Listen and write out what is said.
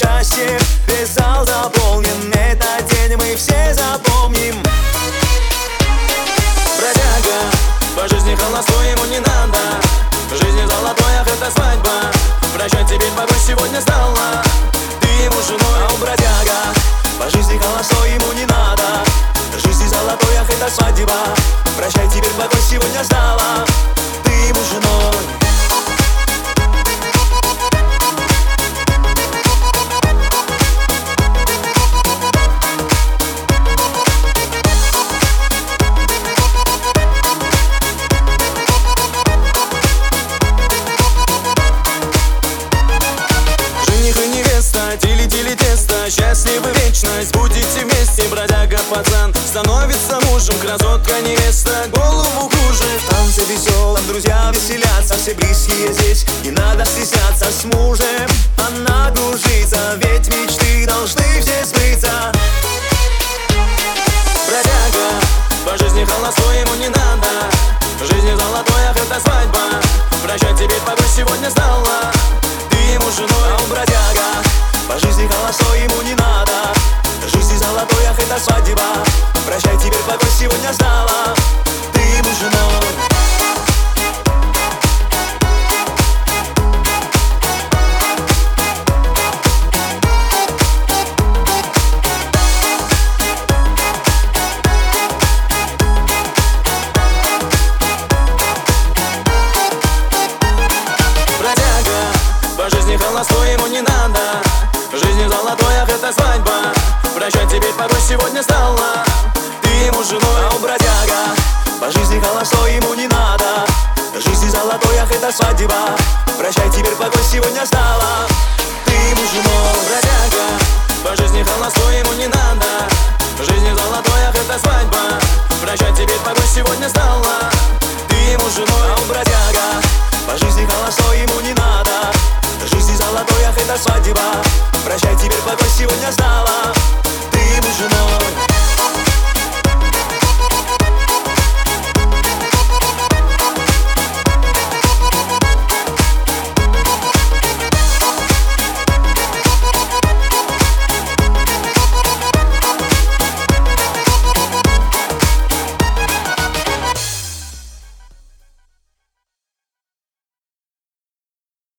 счастье, весь зал заполнен. Этот день мы все запомним. Бродяга, по жизни холостой, ему не надо. В жизни золотой, ах, это свадьба. Прощать теперь порой сегодня стала ты ему женой. А у бродяга, по жизни холостой, ему не надо. В жизни золотой, ах, это свадьба. Прощай, теперь покой сегодня стала ты ему женой. Тили тесто, счастливы вечность, будете вместе. Бродяга пацан становится мужем, красотка невеста голову кружит. В танце веселом друзья веселятся, все близкие здесь, не надо стесняться. С мужем она кружится, ведь мечты должны все сбыться. Бродяга, по жизни холостой, ему не надо. В жизни золотой, ах, это свадьба. Прощать теперь порой сегодня стала ты ему женой. А у бродяга, по жизни холостой, ему не надо. В жизни золотой, ах, это свадьба. Прощай, теперь покой сегодня стала ты ему женой. По жизни холостой, ему не надо. В жизни золотой, ах, это свадьба. Прощать теперь порой сегодня стала ты ему женой. А у бродяга, по жизни холостой, ему не надо. В жизни золотой, ах, это свадьба. Прощай, теперь покой сегодня стала ты ему женой. Бродяга, по жизни холостой, ему не надо. В жизни золотой, ах, это свадьба. Прощать теперь порой сегодня стала ты ему женой. А у бродяга,